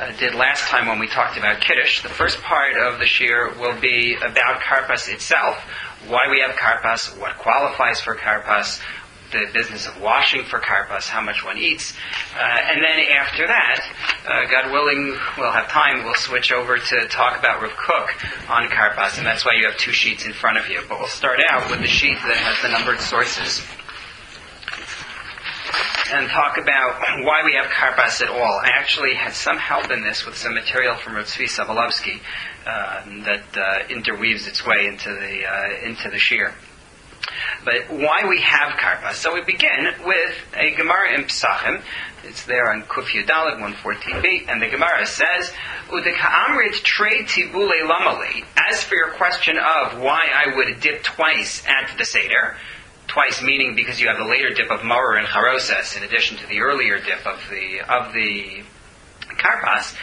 did last time when we talked about Kiddush. The first part of the shiur will be about karpas itself, why we have karpas, what qualifies for karpas, the business of washing for karpas, how much one eats. And then after that, God willing, we'll have time, we'll switch over to talk about Rav Kook on karpas, and that's why you have two sheets in front of you. But we'll start out with the sheet that has the numbered sources and talk about why we have karpas at all. I actually had some help in this with some material from Rav Tzvi Sobolovsky that interweaves its way into the shiur. But why we have karpas? So we begin with a Gemara in Pesachim. It's there on Kuf Yudalad 114b, and the Gemara says, "Udeka'amrit trei tibule lamali." As for your question of why I would dip twice at the Seder, twice meaning because you have the later dip of Maror and Charoses in addition to the earlier dip of the karpas,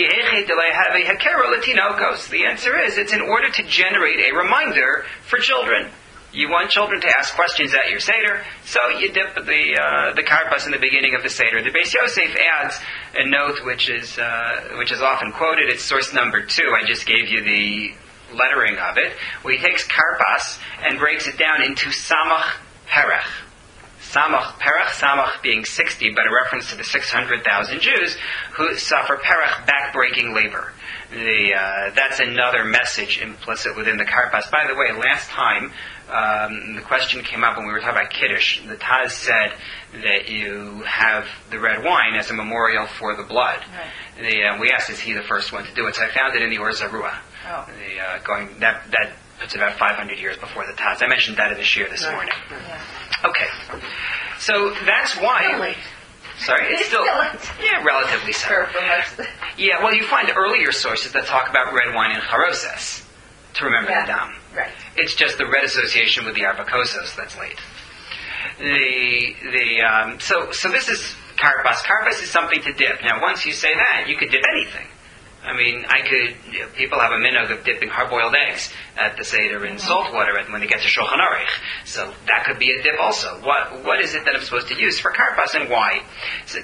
the answer is it's in order to generate a reminder for children. You want children to ask questions at your Seder, so you dip the karpas in the beginning of the Seder. The Beis Yosef adds a note which is often quoted. It's source number 2. I just gave you the lettering of it, where he takes karpas and breaks it down into samach perech. Samach perech, samach being 60, but a reference to the 600,000 Jews who suffer perech, back-breaking labor. That's another message implicit within the karpas. By the way, last time the question came up when we were talking about Kiddush. The Taz said that you have the red wine as a memorial for the blood. Right. We asked, is he the first one to do it? So I found it in the Or Zarua. Oh. That puts about 500 years before the Taz. I mentioned that in the shiur this morning. Yeah. Okay. So that's why... Really? Sorry, it's still relatively so. Yeah, well, you find earlier sources that talk about red wine and charoses to remember the dam. Right. It's just the red association with the arbakosos that's late. So this is karpas. Karpas is something to dip. Now, once you say that, you could dip anything. I mean, people have a minhag of dipping hard-boiled eggs at the Seder in salt water when they get to Shulchan Aruch. So that could be a dip also. What is it that I'm supposed to use for karpas and why? So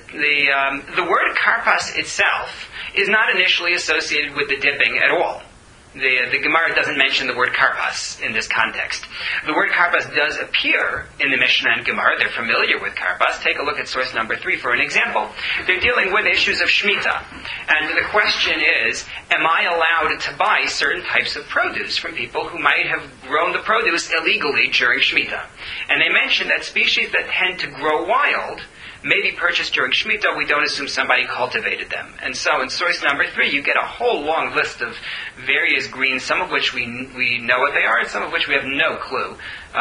the word karpas itself is not initially associated with the dipping at all. The Gemara doesn't mention the word karpas in this context. The word karpas does appear in the Mishnah and Gemara. They're familiar with karpas. Take a look at source number 3 for an example. They're dealing with issues of Shemitah. And the question is, am I allowed to buy certain types of produce from people who might have grown the produce illegally during Shemitah? And they mention that species that tend to grow wild may be purchased during Shemitah. We don't assume somebody cultivated them. And so in source number 3, you get a whole long list of various greens, some of which we know what they are, and some of which we have no clue.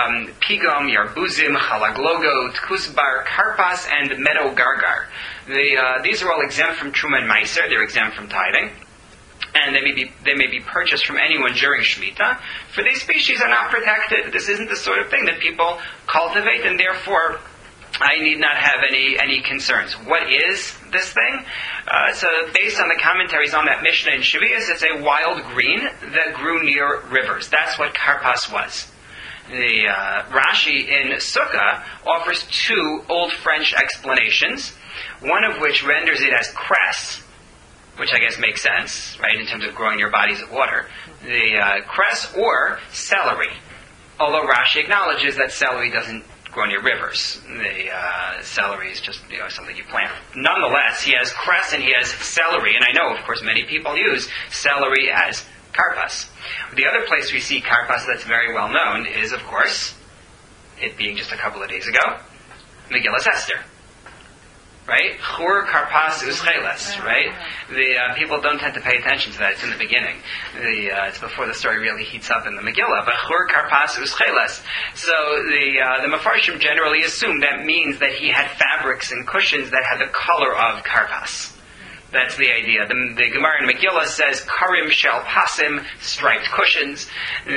Pigom, Yarbuzim, Chalaglogo, Tkusbar, Karpas, and Meadow Gargar. These are all exempt from Truma and Meiser. They're exempt from tithing. And they may be purchased from anyone during Shemitah. For these species are not protected. This isn't the sort of thing that people cultivate, and therefore I need not have any concerns. What is this thing? So based on the commentaries on that Mishnah in Shavuos, it's a wild green that grew near rivers. That's what karpas was. The Rashi in Sukkah offers 2 Old French explanations, one of which renders it as cress, which I guess makes sense, right, in terms of growing near bodies of water. The cress or celery, although Rashi acknowledges that celery doesn't grow near rivers. The celery is just something you plant. Nonetheless, he has cress and he has celery, and I know, of course, many people use celery as karpas. The other place we see karpas that's very well known is, of course, it being just a couple of days ago, Megillas Esther. Right? Chur karpas uscheles, right? The people don't tend to pay attention to that. It's in the beginning. It's before the story really heats up in the Megillah. But chur karpas uscheles. So the Mefarshim generally assume that means that he had fabrics and cushions that had the color of karpas. That's the idea. The Gemara in Megillah says karim shel pasim, striped cushions.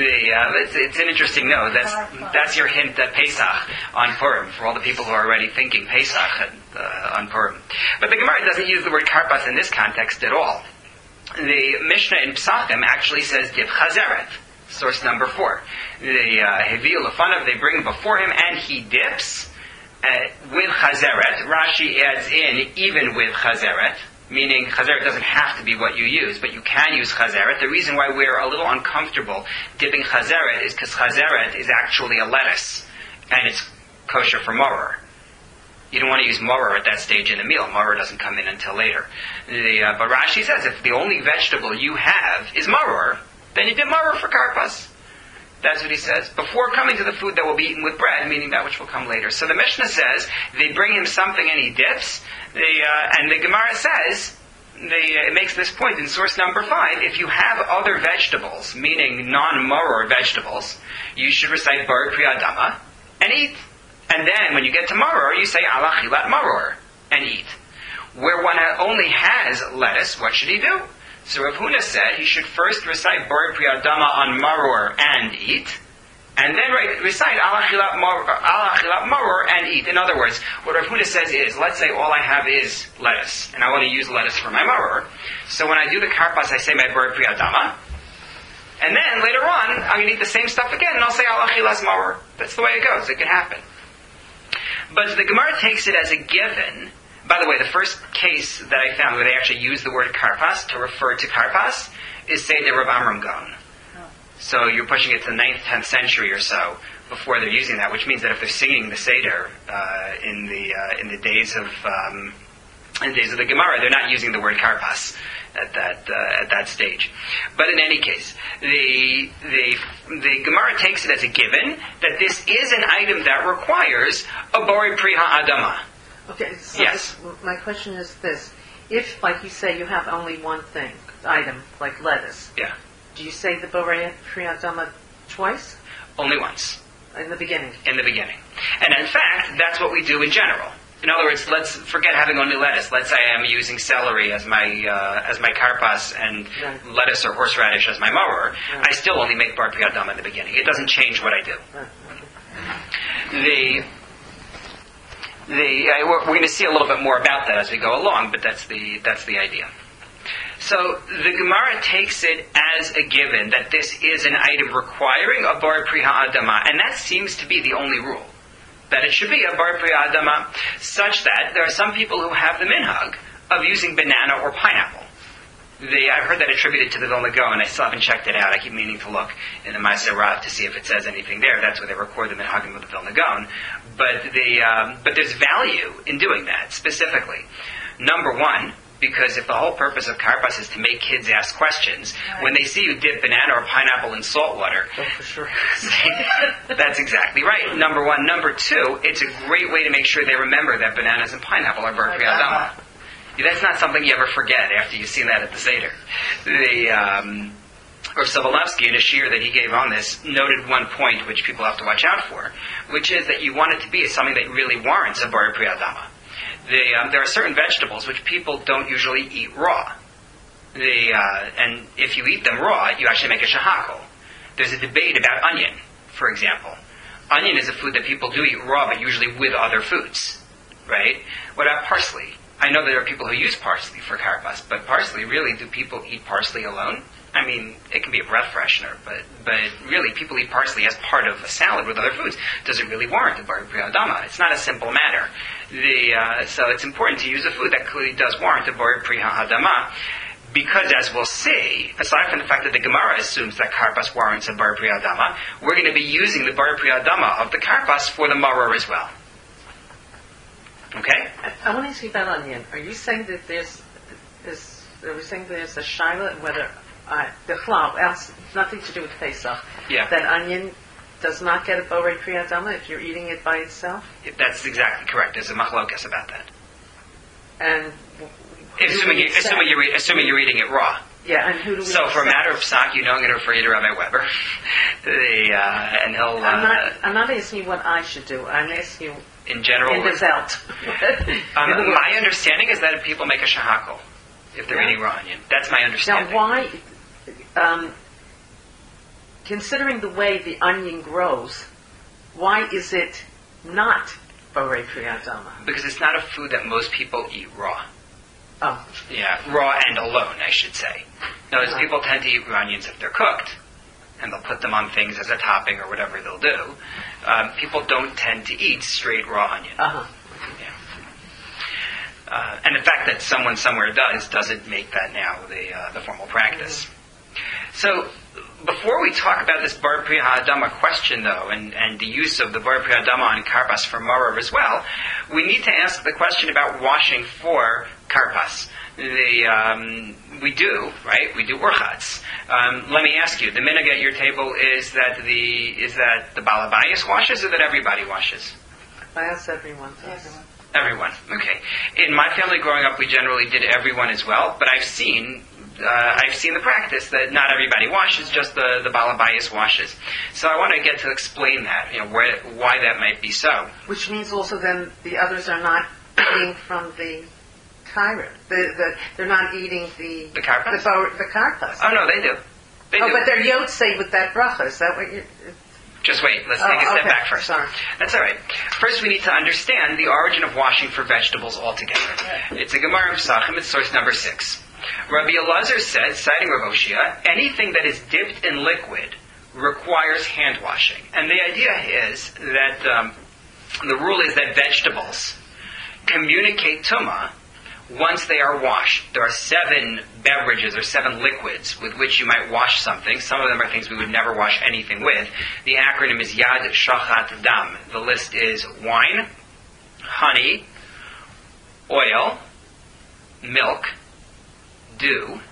It's an interesting note. That's your hint at Pesach on Purim for all the people who are already thinking Pesach on Purim. But the Gemara doesn't use the word karpas in this context at all. The Mishnah in Pesachim actually says dip chazeret. Source number 4. The Hevi'u Lefanav, they bring before him and he dips with chazeret. Rashi adds in even with chazeret, meaning chazeret doesn't have to be what you use, but you can use chazeret. The reason why we're a little uncomfortable dipping chazeret is because chazeret is actually a lettuce, and it's kosher for maror. You don't want to use maror at that stage in the meal. Maror doesn't come in until later. But Rashi says if the only vegetable you have is maror, then you dip maror for karpas. That's what he says. Before coming to the food that will be eaten with bread, meaning that which will come later. So the Mishnah says, they bring him something and he dips. And the Gemara says, it makes this point in source number 5, if you have other vegetables, meaning non-maror vegetables, you should recite Bar Priyadama and eat. And then when you get to maror, you say Ala Chilat Maror and eat. Where one only has lettuce, what should he do? So Rav Huna said he should first recite Bar Priyadama on maror and eat, and then recite Ala Chilat Maror and eat. In other words, what Rav Huna says is, let's say all I have is lettuce, and I want to use lettuce for my maror. So when I do the karpas, I say my Bar Priyadama, and then later on, I'm going to eat the same stuff again, and I'll say Ala Chilat Maror. That's the way it goes. It can happen. But the Gemara takes it as a given. By the way, the first case that I found where they actually use the word karpas to refer to karpas is Seder Rav Amram Gaon. So you're pushing it to the 9th, 10th century or so before they're using that, which means that if they're singing the Seder in the days of the Gemara, they're not using the word karpas at that stage. But in any case, the Gemara takes it as a given that this is an item that requires a bori pri ha'adama. Okay, so yes. My question is this. If, like you say, you have only one item, like lettuce, Yeah. do you say the Borei Priyadama twice? Only once. In the beginning? In the beginning. And in fact, that's what we do in general. In other words, let's forget having only lettuce. Let's say I'm using celery as my karpas and lettuce or horseradish as my maror. Right. I still only make bar priyadama in the beginning. It doesn't change what I do. Right. We're going to see a little bit more about that as we go along, but that's the idea. So the Gemara takes it as a given that this is an item requiring a bar pri ha'adama, and that seems to be the only rule. That it should be a bar pri ha'adama, such that there are some people who have the minhag of using banana or pineapple. I've heard that attributed to the Vilna Gaon, and I still haven't checked it out. I keep meaning to look in the Ma'aseh Rav to see if it says anything there. That's where they record the minhagim with the Vilna Gaon. But there's value in doing that, specifically. Number one, because if the whole purpose of karpas is to make kids ask questions, when they see you dip banana or pineapple in salt water, Oh, for sure. that's exactly right. Number one. Number two, it's a great way to make sure they remember that bananas and pineapple are bar priyadama. That's not something you ever forget after you've seen that at the Seder. Or Sobolevsky, in a shir that he gave on this, noted one point which people have to watch out for, which is that you want it to be something that really warrants a bar priyadama. There are certain vegetables which people don't usually eat raw. And if you eat them raw, you actually make a shahakol. There's a debate about onion, for example. Onion is a food that people do eat raw, but usually with other foods, right? What about parsley? I know there are people who use parsley for karpas, but parsley, really, do people eat parsley alone? I mean, it can be a breath freshener, but really, people eat parsley as part of a salad with other foods. Does it really warrant a bar priyadama? It's not a simple matter. So it's important to use a food that clearly does warrant a bar priyadama, because as we'll see, aside from the fact that the Gemara assumes that karpas warrants a bar priyadama, we're going to be using the bar priyadama of the karpas for the maror as well. Okay? I want to ask you about onion. Are you saying that are we saying there's a shaila whether the chlav, nothing to do with Pesach, that onion does not get a borei priyadama if you're eating it by itself? That's exactly correct. There's a machlokas about that. And assuming you're eating it raw. Yeah, and who do we? So for a matter of psak, I'm going to refer you to Rabbi Weber, and he'll. I'm not asking you what I should do. I'm asking you in general. In the Welt. My understanding is that people make a shahakol if they're eating raw onion. That's my understanding. Now, why? Considering the way the onion grows, why is it not borei priyadama? Because it's not a food that most people eat raw. Oh. Yeah, raw and alone, I should say. Notice people tend to eat raw onions if they're cooked, and they'll put them on things as a topping or whatever they'll do. People don't tend to eat straight raw onion. Uh-huh. And the fact that someone somewhere doesn't make that now the formal practice. So, before we talk about this Bar Pri Ha'adama question, though, and the use of the Bar Pri Ha'adama on Karpas for Marav as well, we need to ask the question about washing for Karpas. We do, right? We do Urchatz. Let me ask you, the minhag at your table is that the Balabayas washes or that everybody washes? Yes, everyone. Everyone. Okay. In my family growing up, we generally did everyone as well, but I've seen the practice that not everybody washes, just the Balabayas washes. So I want to get to explain that, why that might be so. Which means also then the others are not eating from the Kaira. They're not eating the karpas? The karpas. Oh, no, they do. But they're yotzei with that bracha. Is that what you're... Just wait, let's take a step back first. Sorry. That's all right. First we need to understand the origin of washing for vegetables altogether. It's a Gemara in Pesachim, it's source number 6. Rabbi Elazar said, citing Rav Oshia, anything that is dipped in liquid requires hand washing. And the idea is that the rule is that vegetables communicate tumah once they are washed. There are 7 beverages or 7 liquids with which you might wash something. Some of them are things we would never wash anything with. The acronym is Yad Shachat Dam. The list is wine, honey, oil, milk, dew,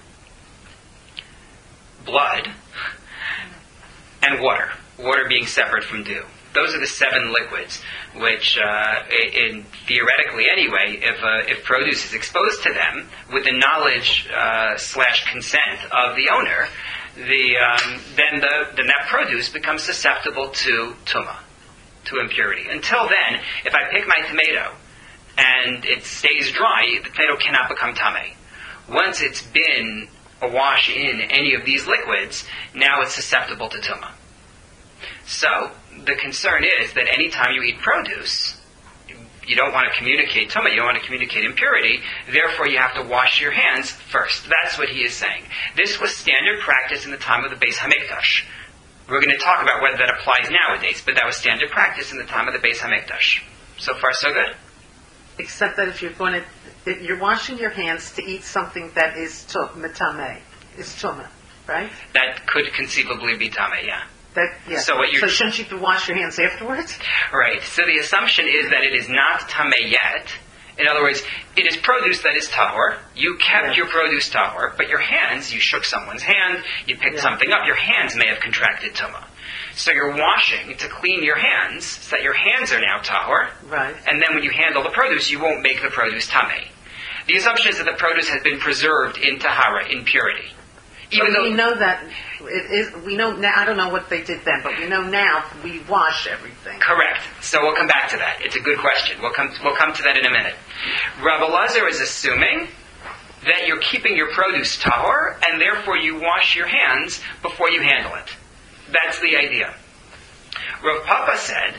blood, and water. Water being separate from dew. Those are the 7 liquids, which, theoretically anyway, if produce is exposed to them with the knowledge / consent of the owner, then that produce becomes susceptible to tumah, to impurity. Until then, if I pick my tomato and it stays dry, the tomato cannot become tameh. Once it's been awash in any of these liquids, now it's susceptible to tumah. So, the concern is that anytime you eat produce, you don't want to communicate tumah, you don't want to communicate impurity, therefore you have to wash your hands first. That's what he is saying. This was standard practice in the time of the Beis HaMikdash. We're going to talk about whether that applies nowadays, but that was standard practice in the time of the Beis HaMikdash. So far, so good? Except that if you're washing your hands to eat something that is metameh, is tumah, right? That could conceivably be tameh, yeah. So shouldn't you wash your hands afterwards? Right. So the assumption is that it is not tameh yet. In other words, it is produce that is tahor. You kept your produce tahor, but your hands, you shook someone's hand, you picked something up, your hands may have contracted tumah. So you're washing to clean your hands so that your hands are now tahor. Right. And then when you handle the produce, you won't make the produce tameh. The assumption is that the produce has been preserved in tahara, in purity. Even though we know that we know now. I don't know what they did then, but we know now we wash everything. Correct. So we'll come back to that. It's a good question. We'll come to that in a minute. Rabbi Elazar is assuming that you're keeping your produce tahor, and therefore you wash your hands before you handle it. That's the idea. Rav Papa said,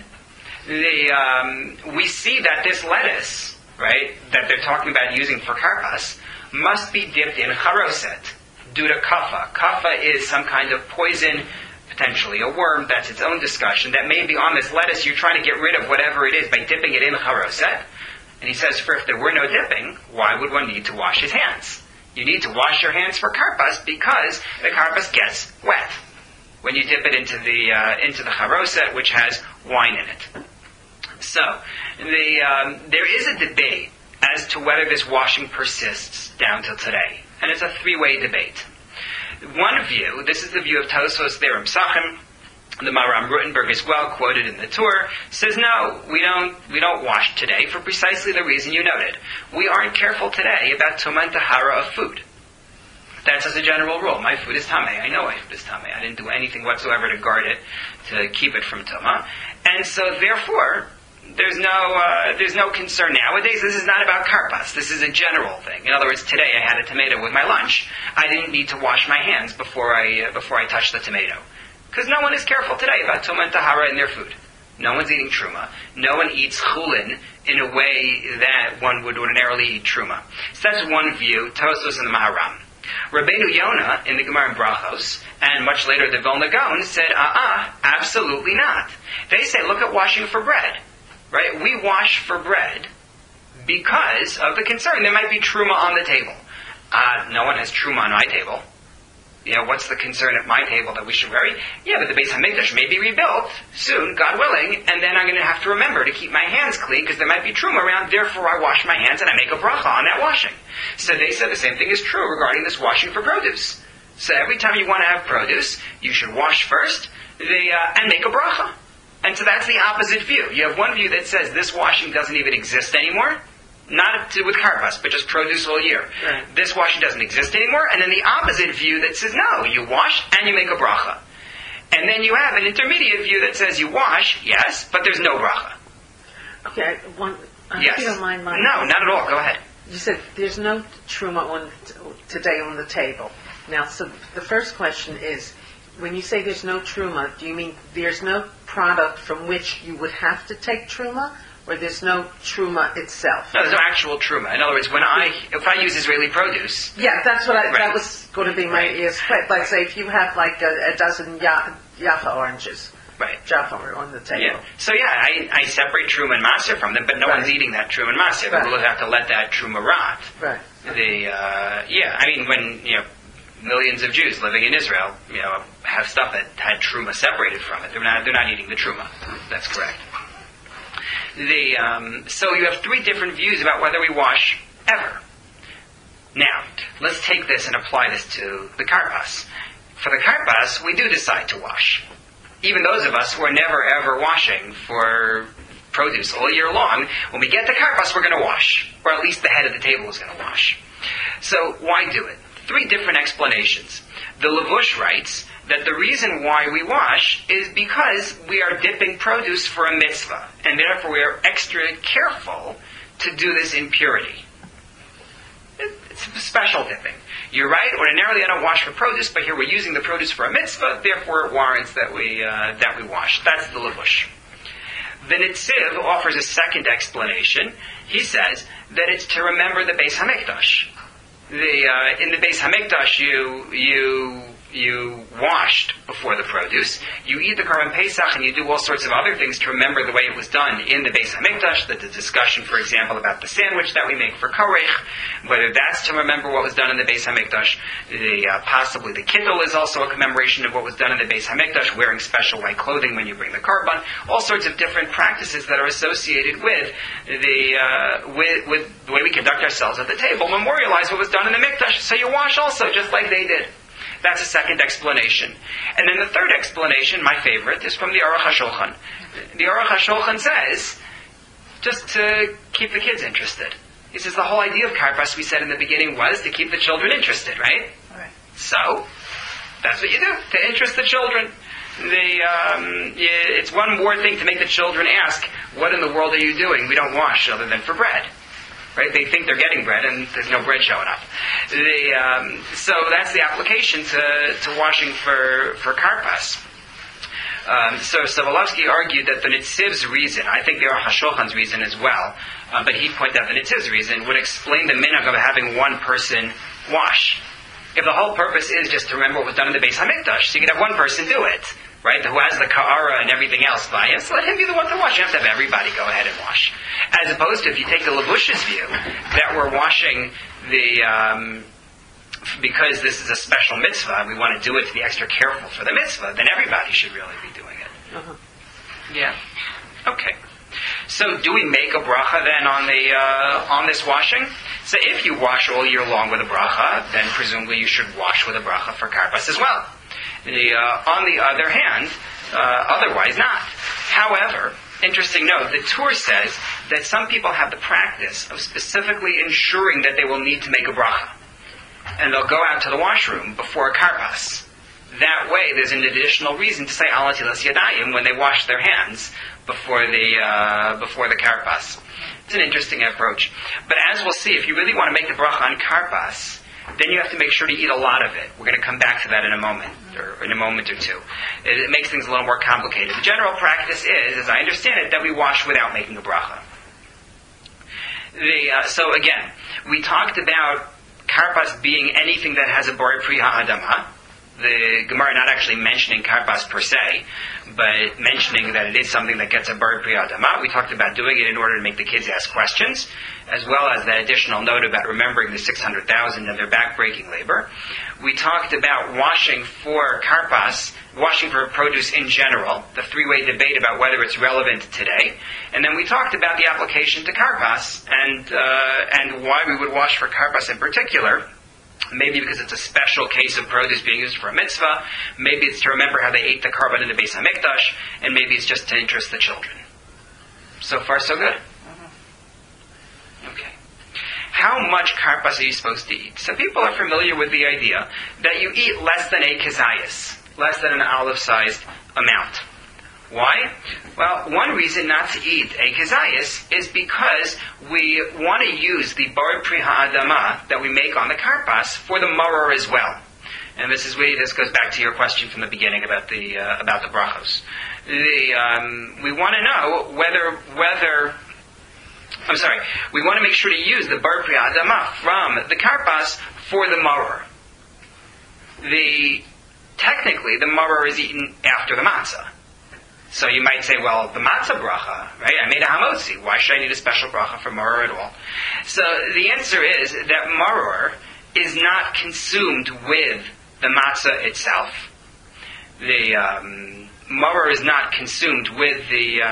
we see that this lettuce, right, that they're talking about using for karpas, must be dipped in charoset. Due to kapha. Kapha is some kind of poison, potentially a worm, that's its own discussion, that may be on this lettuce. You're trying to get rid of whatever it is by dipping it in charoset. And he says, if there were no dipping, why would one need to wash his hands? You need to wash your hands for karpas because the karpas gets wet when you dip it into the charoset, which has wine in it. So, there is a debate as to whether this washing persists down till today. And it's a 3-way debate. One view, this is the view of Tosfos there in Pesachim, the Maharam Rutenberg as well, quoted in the Tur, says no, we don't wash today for precisely the reason you noted. We aren't careful today about tumah and tahara of food. That's as a general rule. My food is tameh. I know my food is tameh. I didn't do anything whatsoever to guard it, to keep it from tumah. And so therefore, there's no concern nowadays. This is not about karpas. This is a general thing. In other words, today I had a tomato with my lunch. I didn't need to wash my hands before I touched the tomato, because no one is careful today about tumah and tahara in their food. No one's eating truma. No one eats chulin in a way that one would ordinarily eat truma. So that's one view. Tosfos and the Maharam. Rabbeinu Yonah in the Gemara in Brachos, and much later the Vilna Gaon said, absolutely not. They say, look at washing for bread. Right? We wash for bread because of the concern. There might be truma on the table. No one has truma on my table. What's the concern at my table that we should worry? Yeah, but the Beis Hamikdash may be rebuilt soon, God willing, and then I'm going to have to remember to keep my hands clean because there might be truma around, therefore I wash my hands and I make a bracha on that washing. So they said the same thing is true regarding this washing for produce. So every time you want to have produce, you should wash first and make a bracha. And so that's the opposite view. You have one view that says this washing doesn't even exist anymore, not to do with karpas, but just produce all year. Right. This washing doesn't exist anymore. And then the opposite view that says, no, you wash and you make a bracha. And then you have an intermediate view that says you wash, yes, but there's no bracha. Okay, yes. If you don't mind, No, not at all. Go ahead. You said there's no truma today on the table. Now, so the first question is, when you say there's no truma, do you mean there's no product from which you would have to take truma? Or there's no truma itself? No, there's no actual truma. In other words, if I use Israeli produce... Yeah, that's what right. that was going to be my ears. Like, say, if you have like a dozen Jaffa oranges, right, Jaffa on the table. Yeah. So I separate truma and maser from them, but no one's eating that truma and maser. Right. We'll have to let that truma rot. Right. When millions of Jews living in Israel, have stuff that had truma separated from it, they're not eating the truma. That's correct. So you have three different views about whether we wash ever. Now, let's take this and apply this to the karpas. For the karpas, we do decide to wash. Even those of us who are never ever washing for produce all year long, when we get to karpas, we're going to wash. Or at least the head of the table is going to wash. So why do it? Three different explanations. The Levush writes that the reason why we wash is because we are dipping produce for a mitzvah, and therefore we are extra careful to do this in purity. It's special dipping. You're right, ordinarily I don't wash for produce, but here we're using the produce for a mitzvah, therefore it warrants that we wash. That's the Levush. The Nitziv offers a second explanation. He says that it's to remember the Beis Hamikdash. In the Beis Hamikdash, you washed before the produce. You eat the Korban Pesach and you do all sorts of other things to remember the way it was done in the Beis Hamikdash. The discussion, for example, about the sandwich that we make for Korech, whether that's to remember what was done in the Beis Hamikdash. Possibly the Kittel is also a commemoration of what was done in the Beis Hamikdash, wearing special white clothing when you bring the Korban. All sorts of different practices that are associated with with the way we conduct ourselves at the table memorialize what was done in the Mikdash. So you wash also, just like they did. That's a second explanation. And then the third explanation, my favorite, is from the Aruch HaShulchan. The Aruch HaShulchan says, just to keep the kids interested. He says the whole idea of karpas, we said in the beginning, was to keep the children interested, right? Right. So, that's what you do, to interest the children. It's one more thing to make the children ask, what in the world are you doing? We don't wash other than for bread. Right? They think they're getting bread and there's no bread showing up. So that's the application to washing for karpas. So Sobolovsky argued that the Nitziv's reason, I think the Aruch HaShulchan's reason as well, but he pointed out the Nitziv's reason would explain the minhag of having one person wash. If the whole purpose is just to remember what was done in the Beis Hamikdash, so you could have one person do it, right, who has the ka'ara and everything else by him, so let him be the one to wash. You have to have everybody go ahead and wash. As opposed to, if you take the Levush's view, that we're washing because this is a special mitzvah, and we want to do it to be extra careful for the mitzvah, then everybody should really be doing it. Uh-huh. Yeah. Okay. So do we make a bracha then on this washing? So if you wash all year long with a bracha, then presumably you should wash with a bracha for karpas as well. On the other hand, otherwise not. However, interesting note, the Tur says that some people have the practice of specifically ensuring that they will need to make a bracha. And they'll go out to the washroom before a karpas. That way, there's an additional reason to say Al Natilas Yadayim when they wash their hands before the karpas. It's an interesting approach. But as we'll see, if you really want to make the bracha on karpas, then you have to make sure to eat a lot of it. We're going to come back to that in a moment, or in a moment or two. It makes things a little more complicated. The general practice is, as I understand it, that we wash without making a bracha. So again, we talked about karpas being anything that has a borei pri ha'adama. the Gemara not actually mentioning karpas per se, but mentioning that it is something that gets a bar pri adama. We talked about doing it in order to make the kids ask questions, as well as that additional note about remembering the 600,000 and their back-breaking labor. We talked about washing for karpas, washing for produce in general, the three-way debate about whether it's relevant today. And then we talked about the application to karpas and why we would wash for karpas in particular. Maybe because it's a special case of produce being used for a mitzvah. Maybe it's to remember how they ate the carbon in the Beis HaMikdash. And maybe it's just to interest the children. So far, so good? Okay. How much karpas are you supposed to eat? So people are familiar with the idea that you eat less than a kezayis, less than an olive-sized amount. Why? Well, one reason not to eat a kezayis is because we want to use the bar pri ha'adama that we make on the karpas for the maror as well. And this goes back to your question from the beginning about the brachos. We want to know we want to make sure to use the bar pri ha'adama from the karpas for the maror. Technically, the maror is eaten after the matzah. So you might say, well, the matzah bracha, right? I made a hamotzi. Why should I need a special bracha for maror at all? So the answer is that maror is not consumed with the matzah itself. The maror is not consumed with the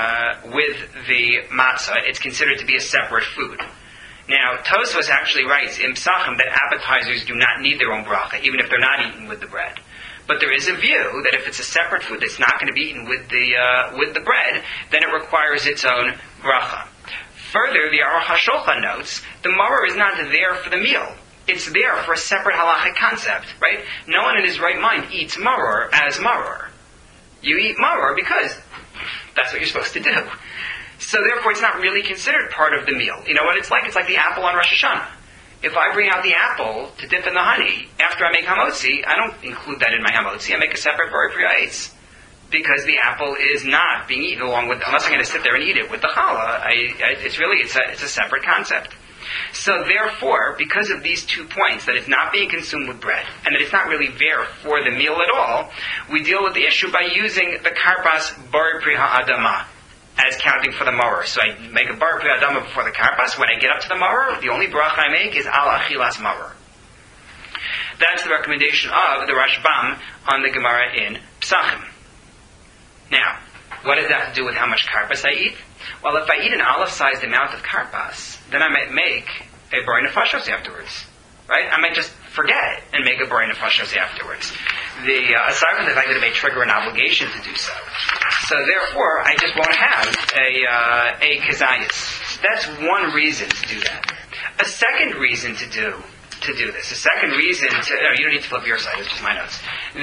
matzah. It's considered to be a separate food. Now, Tosfos actually writes in Psachim that appetizers do not need their own bracha, even if they're not eaten with the bread. But there is a view that if it's a separate food that's not going to be eaten with the bread, then it requires its own bracha. Further, the Aruch HaShulchan notes, the maror is not there for the meal. It's there for a separate halachic concept, right? No one in his right mind eats maror as maror. You eat maror because that's what you're supposed to do. So therefore, it's not really considered part of the meal. You know what it's like? It's like the apple on Rosh Hashanah. If I bring out the apple to dip in the honey after I make hamotzi, I don't include that in my hamotzi. I make a separate bar pri ha'etz because the apple is not being eaten along with, unless I'm going to sit there and eat it with the challah. It's a separate concept. So therefore, because of these 2 points, that it's not being consumed with bread and that it's not really there for the meal at all, we deal with the issue by using the karpas bar pri ha'adama as counting for the maror. So I make a bar pri ha'adama before the karpas. When I get up to the maror, the only bracha I make is al achilas maror. That's the recommendation of the Rashbam on the Gemara in Psachim. Now, what does that have to do with how much karpas I eat? Well, if I eat an olive-sized amount of karpas, then I might make a bar nefashos afterwards. Right? I might just forget it and make a bar nefashos afterwards. Aside from the fact that it may trigger an obligation to do so. So therefore, I just won't have a kezayis. That's one reason to do that. A second reason to do this. A second reason to... No, you don't need to flip your side. It's just my notes.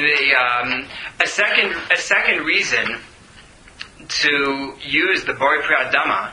A second reason to use the bar pri ha'adama,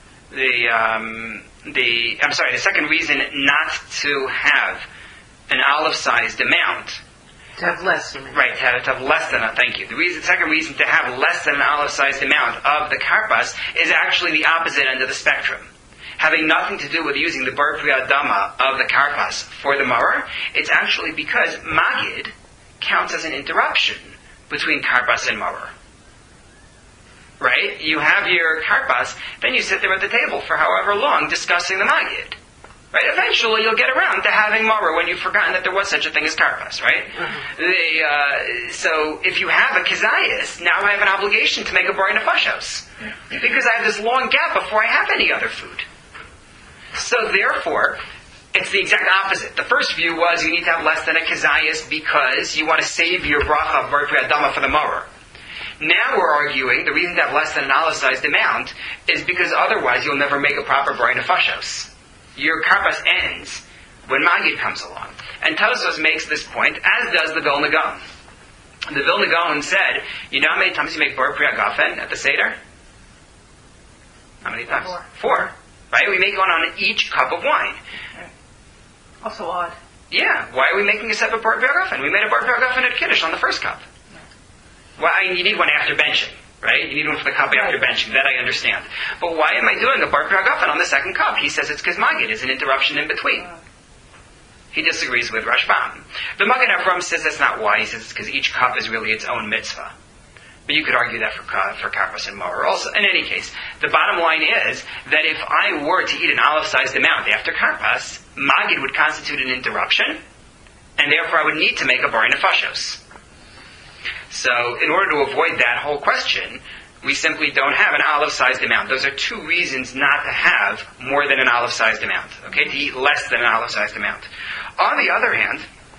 the second reason not to have an olive-sized amount. To have less, you mean? Right, to have less than a, thank you. The second reason to have less than an olive-sized amount of the karpas is actually the opposite end of the spectrum. Having nothing to do with using the bar pri ha'adama of the karpas for the maror, it's actually because magid counts as an interruption between karpas and maror. Right? You have your karpas, then you sit there at the table for however long discussing the magid. Right? Eventually you'll get around to having maror when you've forgotten that there was such a thing as karpas, right? Mm-hmm. So if you have a kezayis, now I have an obligation to make a bar nefashos. Because I have this long gap before I have any other food. So therefore, it's the exact opposite. The first view was you need to have less than a kezayis because you want to save your bracha of bar pri ha'adama for the maror. Now we're arguing the reason to have less than an olive-sized amount is because otherwise you'll never make a proper bar nefashos. Your karpas ends when magid comes along. And Tosfos makes this point, as does the Vilna Gaon. The Vilna Gaon said, you know how many times you make bar pri ha'gafen at the Seder? How many times? 4. Right? We make one on each cup of wine. Also odd. Yeah. Why are we making a separate bar pri ha'gafen? We made a bar pri ha'gafen at Kiddush on the first cup. Well, you need one after benching, right? You need one for the cup after benching. That I understand. But why am I doing a bar pri ha'gafen on the second cup? He says it's because magid is an interruption in between. He disagrees with Rashbam. The Magen Avraham says that's not why. He says it's because each cup is really its own mitzvah. But you could argue that for karpas and maror also. In any case, the bottom line is that if I were to eat an olive-sized amount after karpas, magid would constitute an interruption, and therefore I would need to make a bar nefashos. So, in order to avoid that whole question, we simply don't have an olive-sized amount. Those are two reasons not to have more than an olive-sized amount. Okay, to eat less than an olive-sized amount. On the other hand,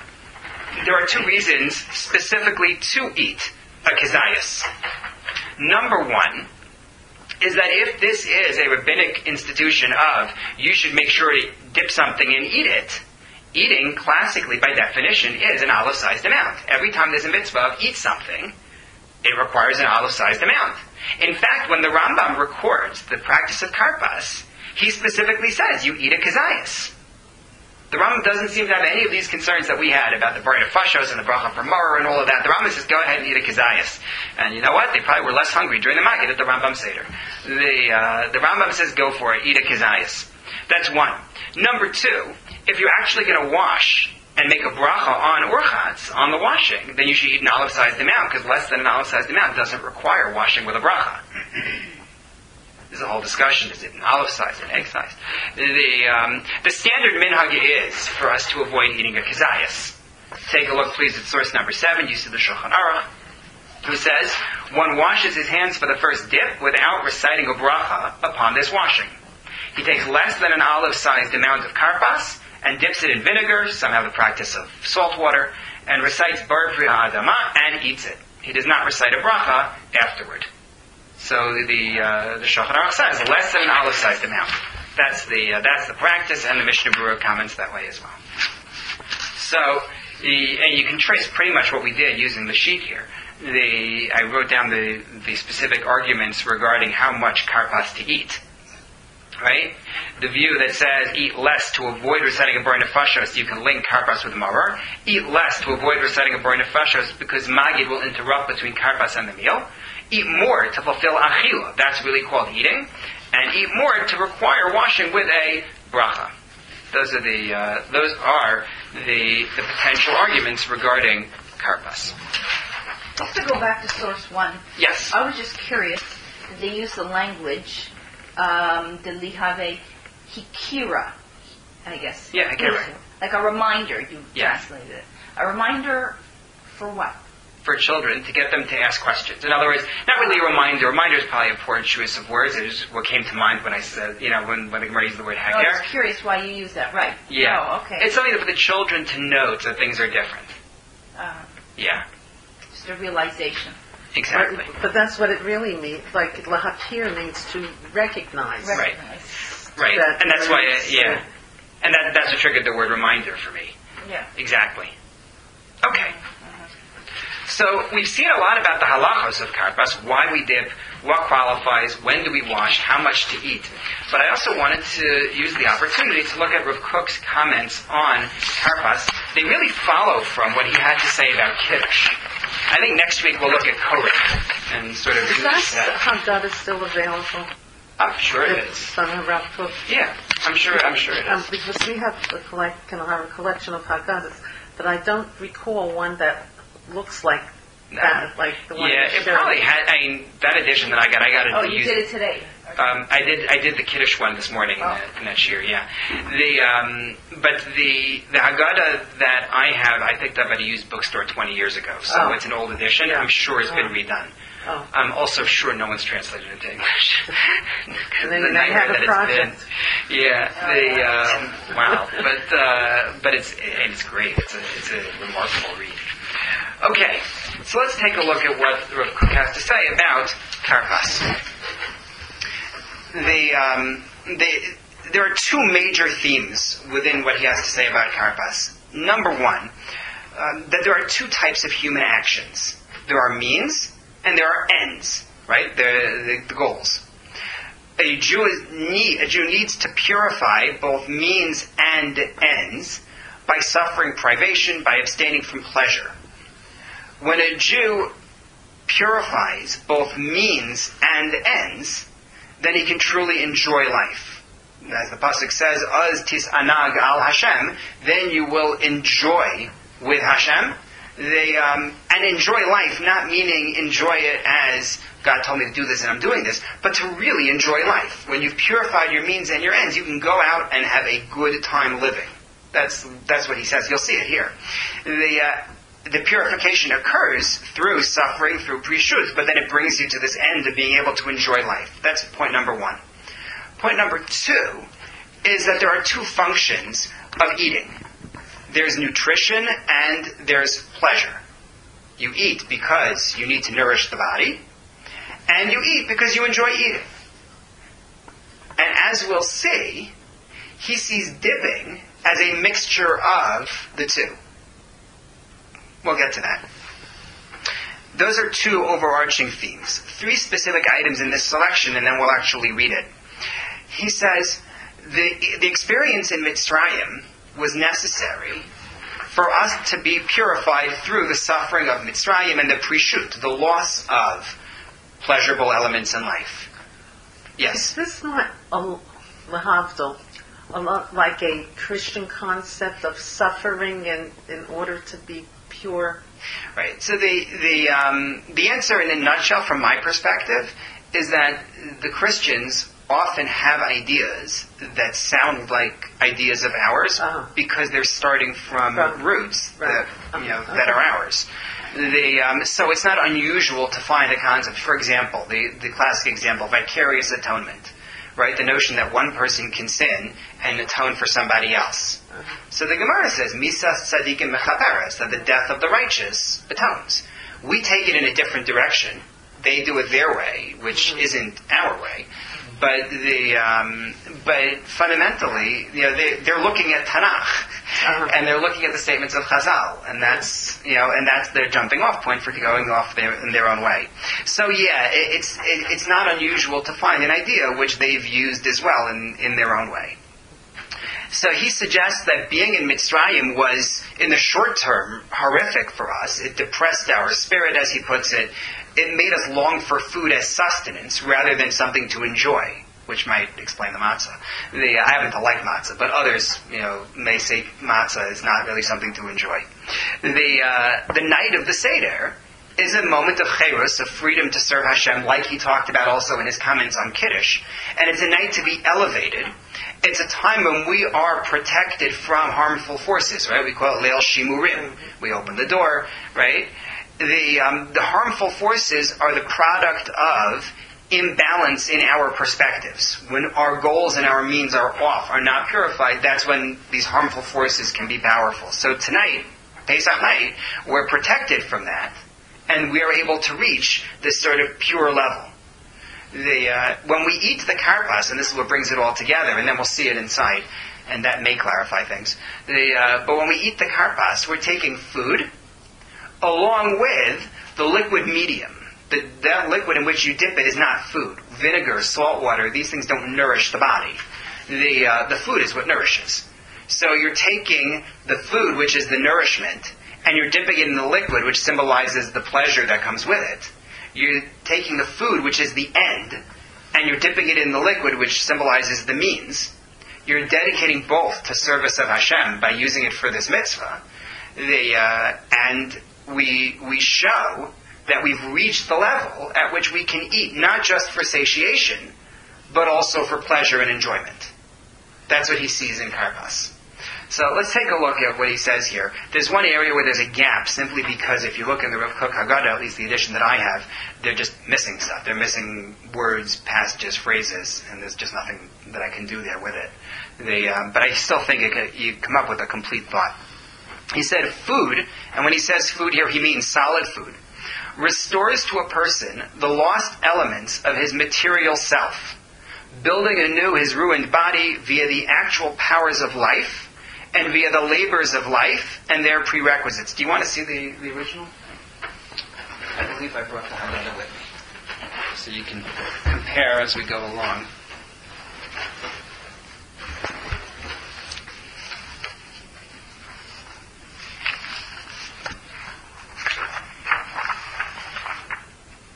there are two reasons specifically to eat a kazayas. Number one is that if this is a rabbinic institution of you should make sure to dip something and eat it, eating classically by definition is an olive-sized amount. Every time there's a mitzvah of eat something, it requires an olive-sized amount. In fact, when the Rambam records the practice of karpas, he specifically says you eat a kazayas. The Rambam doesn't seem to have any of these concerns that we had about the bar nefashos and the bracha for maror and all of that. The Rambam says go ahead and eat a kazayas. And you know what? They probably were less hungry during the Maggid at the Rambam Seder. The Rambam says go for it, eat a kazayas. That's one. Number two, if you're actually going to wash and make a bracha on urchatz, on the washing, then you should eat an olive-sized amount, because less than an olive-sized amount doesn't require washing with a bracha. There's a whole discussion. Is it an olive-sized, an egg-sized? The standard minhag is for us to avoid eating a kazayas. Take a look, please, at source number 7, use of the Shulchan Aruch, who says, one washes his hands for the first dip without reciting a bracha upon this washing. He takes less than an olive-sized amount of karpas and dips it in vinegar, some have the practice of salt water, and recites Bar Pri Ha'adama and eats it. He does not recite a bracha afterward. So the Shulchan Aruch says less than an olive-sized amount. That's the practice, and the Mishnah Berurah comments that way as well. So and you can trace pretty much what we did using the sheet here. I wrote down the specific arguments regarding how much karpas to eat. Right? The view that says eat less to avoid reciting a bar nefashos, you can link karpas with maror. Eat less to avoid reciting a bar nefashos because magid will interrupt between karpas and the meal. Eat more to fulfill achila, that's really called eating. And eat more to require washing with a bracha. Those are the potential arguments regarding karpas. Just to go back to source 1. Yes. I was just curious. They use the language the lihave hikira, I guess. Yeah, hikira. Like a reminder, you Yeah. translated it. A reminder for what? For children, to get them to ask questions. In other words, not really a reminder. Reminder is probably a poor choice of words. It is what came to mind when I said, when the Gemara used the word I haker. was curious why you use that, right. Yeah. Oh, okay. It's something for the children to note that things are different. Yeah. Just a realization. Exactly. But that's what it really means. Like, lahakir means to recognize. Right. And that's why, And that's what triggered the word reminder for me. Yeah. Exactly. Okay. So we've seen a lot about the halachos of karpas, why we dip, what qualifies, when do we wash, how much to eat. But I also wanted to use the opportunity to look at Rav Kook's comments on karpas. They really follow from what he had to say about kiddush. I think next week we'll look at korach and sort of... Is that Haggadah is still available? I'm sure it is. From Rav Kook? Yeah, I'm sure it is. Because we have a collection of Haggadahs, but I don't recall one that looks like that, like the one. Yeah, it probably had. I mean, that edition that I got it. Oh, you did it today. I did the Kiddush one this morning in that year. Yeah, but the Haggadah that I have, I picked up at a used bookstore 20 years ago, so it's an old edition. Yeah. I'm sure it's been redone. Oh. I'm also sure no one's translated it into English. And then you have a project. Wow, but it's great. It's a remarkable read. Okay, so let's take a look at what Rav Kook has to say about karpas. There are two major themes within what he has to say about karpas. Number one, that there are two types of human actions. There are means and there are ends, right? The goals. A Jew needs to purify both means and ends by suffering privation, by abstaining from pleasure. When a Jew purifies both means and ends, then he can truly enjoy life. as the pasuk says, "Az tisanag al Hashem," then you will enjoy with Hashem. And enjoy life, not meaning enjoy it as God told me to do this and I'm doing this, but to really enjoy life. When you've purified your means and your ends, you can go out and have a good time living. That's what he says. You'll see it here. The purification occurs through suffering, through prishut, but then it brings you to this end of being able to enjoy life. That's point number one. Point number two is that there are two functions of eating. There's nutrition and there's pleasure. You eat because you need to nourish the body, and you eat because you enjoy eating. And as we'll see, he sees dipping as a mixture of the two. We'll get to that. Those are two overarching themes. Three specific items in this selection, and then we'll actually read it. He says, the experience in Mitzrayim was necessary for us to be purified through the suffering of Mitzrayim and the prishut, the loss of pleasurable elements in life. Yes? Is this not lahavdil, a lot like a Christian concept of suffering in order to be pure? Right. So the answer in a nutshell from my perspective is that the Christians often have ideas that sound like ideas of ours because they're starting from roots that are ours. So it's not unusual to find a concept. For example, the classic example, vicarious atonement, right? The notion that one person can sin and atone for somebody else. So the Gemara says, "Misas tzadikim mechaperes," that the death of the righteous atones. We take it in a different direction. They do it their way, which isn't our way. But fundamentally, they're looking at Tanakh, and they're looking at the statements of Chazal, and that's their jumping off point for going off in their own way. So it's not unusual to find an idea which they've used as well in their own way. So he suggests that being in Mitzrayim was, in the short term, horrific for us. It depressed our spirit, as he puts it. It made us long for food as sustenance rather than something to enjoy, which might explain the matzah. I happen to like matzah, but others, may say matzah is not really something to enjoy. The night of the Seder is a moment of cherus, of freedom to serve Hashem, like he talked about also in his comments on Kiddush. And it's a night to be elevated. It's a time when we are protected from harmful forces, right? We call it Leil Shimurim. We open the door, right? The harmful forces are the product of imbalance in our perspectives. When our goals and our means are off, are not purified, that's when these harmful forces can be powerful. So tonight, Pesach night, we're protected from that, and we are able to reach this sort of pure level. When we eat the karpas, and this is what brings it all together, and then we'll see it inside, and that may clarify things. But when we eat the karpas, we're taking food along with the liquid medium. That liquid in which you dip it is not food. Vinegar, salt water, these things don't nourish the body. The food is what nourishes. So you're taking the food, which is the nourishment, and you're dipping it in the liquid, which symbolizes the pleasure that comes with it. You're taking the food, which is the end, and you're dipping it in the liquid, which symbolizes the means. You're dedicating both to service of Hashem by using it for this mitzvah. And we show that we've reached the level at which we can eat not just for satiation, but also for pleasure and enjoyment. That's what he sees in karpas. So let's take a look at what he says here. There's one area where there's a gap, simply because if you look in the Rav Kook Haggadah, at least the edition that I have, they're just missing stuff. They're missing words, passages, phrases, and there's just nothing that I can do there with it. But I still think you come up with a complete thought. He said food, and when he says food here, he means solid food, restores to a person the lost elements of his material self, building anew his ruined body via the actual powers of life and via the labors of life and their prerequisites. Do you want to see the original? I believe I brought the Haggadah with me, so you can compare as we go along.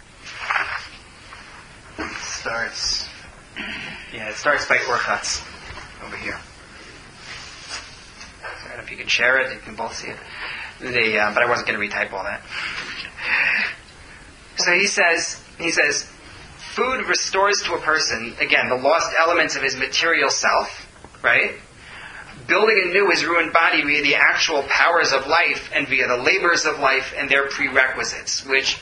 It starts by Orchatz. could share it. You can both see it. But I wasn't going to retype all that. So he says, food restores to a person, again, the lost elements of his material self, right? Building anew his ruined body via the actual powers of life and via the labors of life and their prerequisites, which,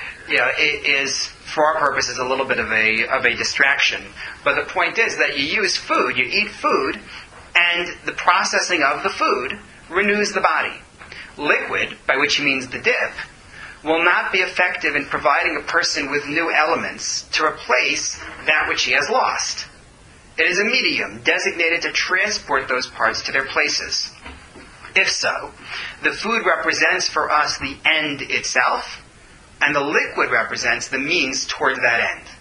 it is, for our purposes, a little bit of a distraction. But the point is that you use food, you eat food, and the processing of the food renews the body. Liquid, by which he means the dip, will not be effective in providing a person with new elements to replace that which he has lost. It is a medium designated to transport those parts to their places. If so, the food represents for us the end itself, and the liquid represents the means toward that end.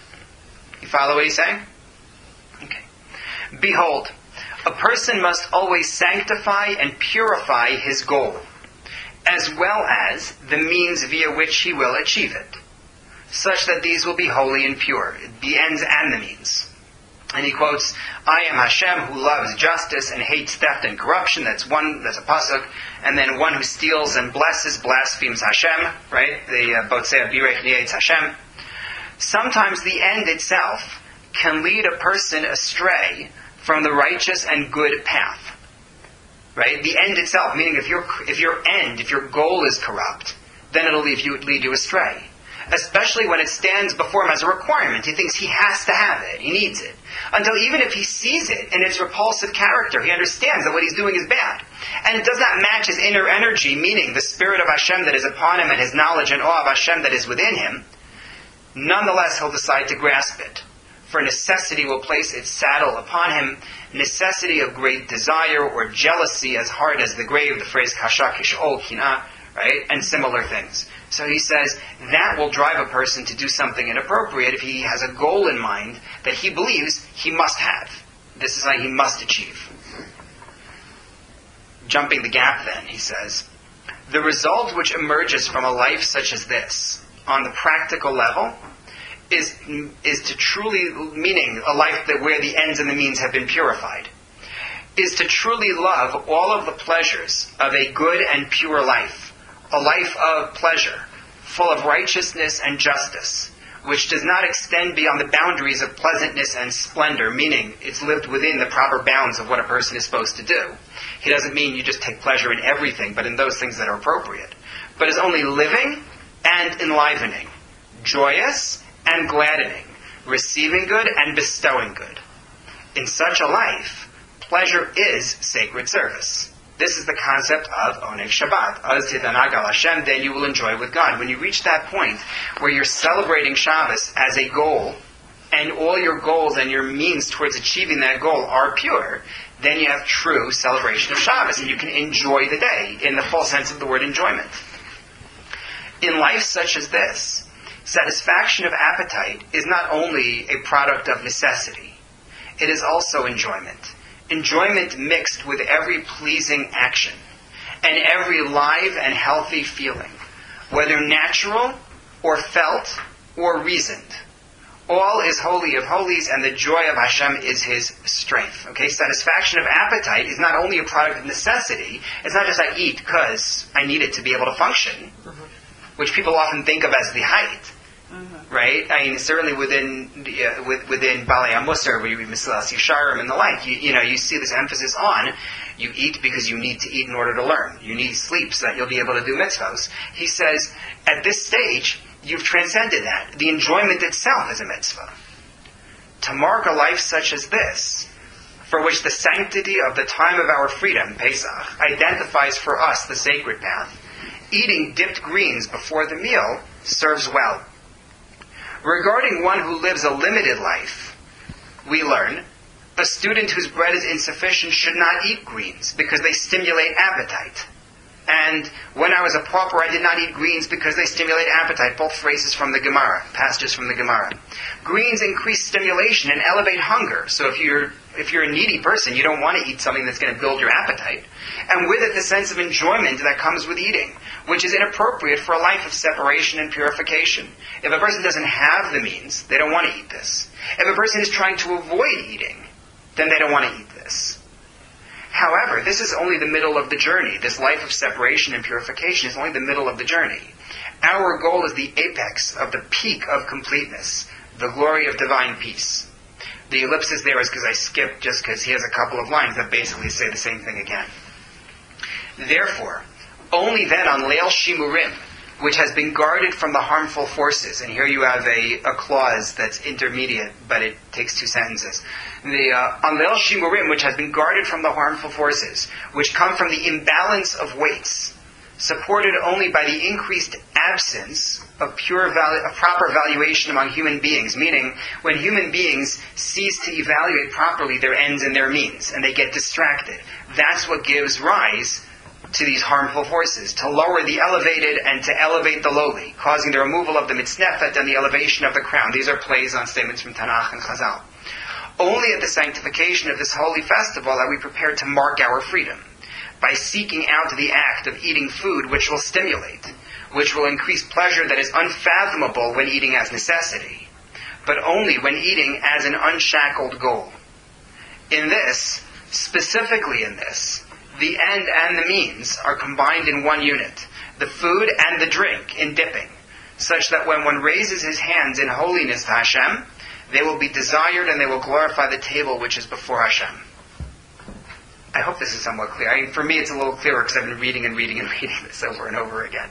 You follow what he's saying? Okay. Behold, a person must always sanctify and purify his goal, as well as the means via which he will achieve it, such that these will be holy and pure, the ends and the means. And he quotes, I am Hashem who loves justice and hates theft and corruption. That's a pasuk. And then one who steals and blesses, blasphemes Hashem, right? The Botzei Birech Nietz Hashem. Sometimes the end itself can lead a person astray from the righteous and good path. Right? The end itself, meaning if your goal is corrupt, then it'll lead you astray. Especially when it stands before him as a requirement. He thinks he has to have it. He needs it. Until even if he sees it in its repulsive character, he understands that what he's doing is bad. And it does not match his inner energy, meaning the spirit of Hashem that is upon him and his knowledge and awe of Hashem that is within him. Nonetheless, he'll decide to grasp it. For necessity will place its saddle upon him. Necessity of great desire or jealousy as hard as the grave, the phrase kasha kish'ol kina, right? And similar things. So he says that will drive a person to do something inappropriate if he has a goal in mind that he believes he must have. This is how he must achieve. Jumping the gap then, he says, the result which emerges from a life such as this, on the practical level, is to truly, meaning a life where the ends and the means have been purified, is to truly love all of the pleasures of a good and pure life, a life of pleasure, full of righteousness and justice, which does not extend beyond the boundaries of pleasantness and splendor, meaning it's lived within the proper bounds of what a person is supposed to do. He doesn't mean you just take pleasure in everything, but in those things that are appropriate. But is only living and enlivening, joyous and gladdening, receiving good and bestowing good. In such a life, pleasure is sacred service. This is the concept of Oneg Shabbat. Az tidanag al Hashem, then you will enjoy with God. When you reach that point where you're celebrating Shabbos as a goal, and all your goals and your means towards achieving that goal are pure, then you have true celebration of Shabbos, and you can enjoy the day in the full sense of the word enjoyment. In life such as this, satisfaction of appetite is not only a product of necessity, it is also enjoyment. Enjoyment mixed with every pleasing action and every live and healthy feeling, whether natural or felt or reasoned. All is holy of holies, and the joy of Hashem is his strength. Okay, satisfaction of appetite is not only a product of necessity. It's not just I eat because I need it to be able to function, which people often think of as the height. Right? I mean, certainly within Balei HaMusar, where you read Mesilas Yesharim and the like, you see this emphasis on you eat because you need to eat in order to learn. You need sleep so that you'll be able to do mitzvahs. He says, at this stage, you've transcended that. The enjoyment itself is a mitzvah. To mark a life such as this, for which the sanctity of the time of our freedom, Pesach, identifies for us the sacred path, eating dipped greens before the meal serves well. Regarding one who lives a limited life, we learn, a student whose bread is insufficient should not eat greens because they stimulate appetite. And when I was a pauper, I did not eat greens because they stimulate appetite. Both phrases from the Gemara, passages from the Gemara. Greens increase stimulation and elevate hunger. So if you're a needy person, you don't want to eat something that's going to build your appetite. And with it, the sense of enjoyment that comes with eating, which is inappropriate for a life of separation and purification. If a person doesn't have the means, they don't want to eat this. If a person is trying to avoid eating, then they don't want to eat this. However, this is only the middle of the journey. This life of separation and purification is only the middle of the journey. Our goal is the apex of the peak of completeness, the glory of divine peace. The ellipsis there is because I skipped just because he has a couple of lines that basically say the same thing again. Therefore, only then on Leil Shimurim, which has been guarded from the harmful forces, and here you have a clause that's intermediate, but it takes two sentences. On Leil Shimurim, which has been guarded from the harmful forces, which come from the imbalance of weights, supported only by the increased absence of proper valuation among human beings, meaning when human beings cease to evaluate properly their ends and their means, and they get distracted. That's what gives rise to these harmful forces, to lower the elevated and to elevate the lowly, causing the removal of the mitznefet and the elevation of the crown. These are plays on statements from Tanakh and Chazal. Only at the sanctification of this holy festival are we prepared to mark our freedom, by seeking out the act of eating food which will stimulate, which will increase pleasure that is unfathomable when eating as necessity, but only when eating as an unshackled goal. In this, specifically in this, the end and the means are combined in one unit, the food and the drink in dipping, such that when one raises his hands in holiness to Hashem, they will be desired and they will glorify the table which is before Hashem. I hope this is somewhat clear. For me it's a little clearer because I've been reading this over and over again.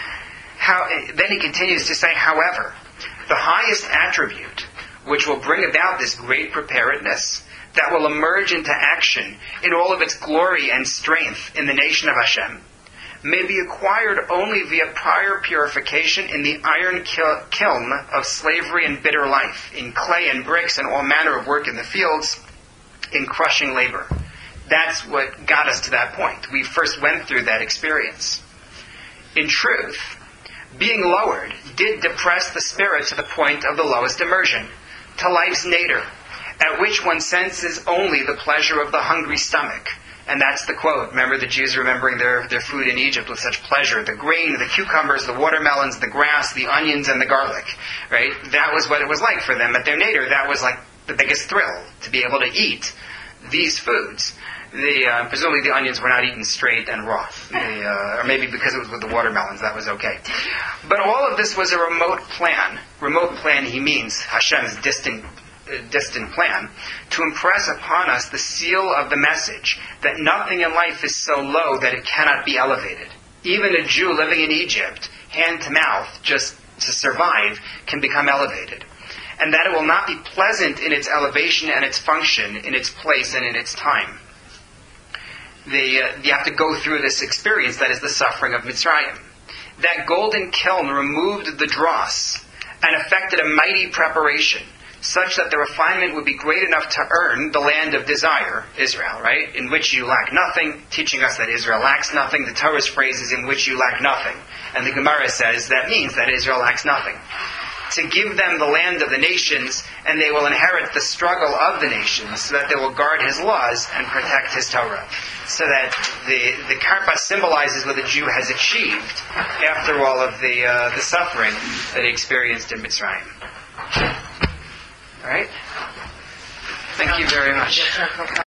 Then he continues to say, however, the highest attribute which will bring about this great preparedness, that will emerge into action in all of its glory and strength in the nation of Hashem, may be acquired only via prior purification in the iron kiln of slavery and bitter life, in clay and bricks and all manner of work in the fields, in crushing labor. That's what got us to that point. We first went through that experience. In truth, being lowered did depress the spirit to the point of the lowest immersion, to life's nadir, at which one senses only the pleasure of the hungry stomach. And that's the quote. Remember the Jews remembering their food in Egypt with such pleasure. The grain, the cucumbers, the watermelons, the grass, the onions, and the garlic. Right? That was what it was like for them at their nadir. That was like the biggest thrill, to be able to eat these foods. Presumably the onions were not eaten straight and raw. Or maybe because it was with the watermelons, that was okay. But all of this was a remote plan. Remote plan, he means Hashem's distant plan, to impress upon us the seal of the message that nothing in life is so low that it cannot be elevated. Even a Jew living in Egypt, hand to mouth, just to survive, can become elevated. And that it will not be pleasant in its elevation and its function, in its place and in its time. You have to go through this experience, that is the suffering of Mitzrayim. That golden kiln removed the dross and effected a mighty preparation, such that the refinement would be great enough to earn the land of desire, Israel, right? In which you lack nothing, teaching us that Israel lacks nothing. The Torah's phrase is in which you lack nothing. And the Gemara says that means that Israel lacks nothing. To give them the land of the nations, and they will inherit the struggle of the nations, so that they will guard his laws and protect his Torah. So that the karpas symbolizes what the Jew has achieved after all of the suffering that he experienced in Mitzrayim. All right? Thank you very much.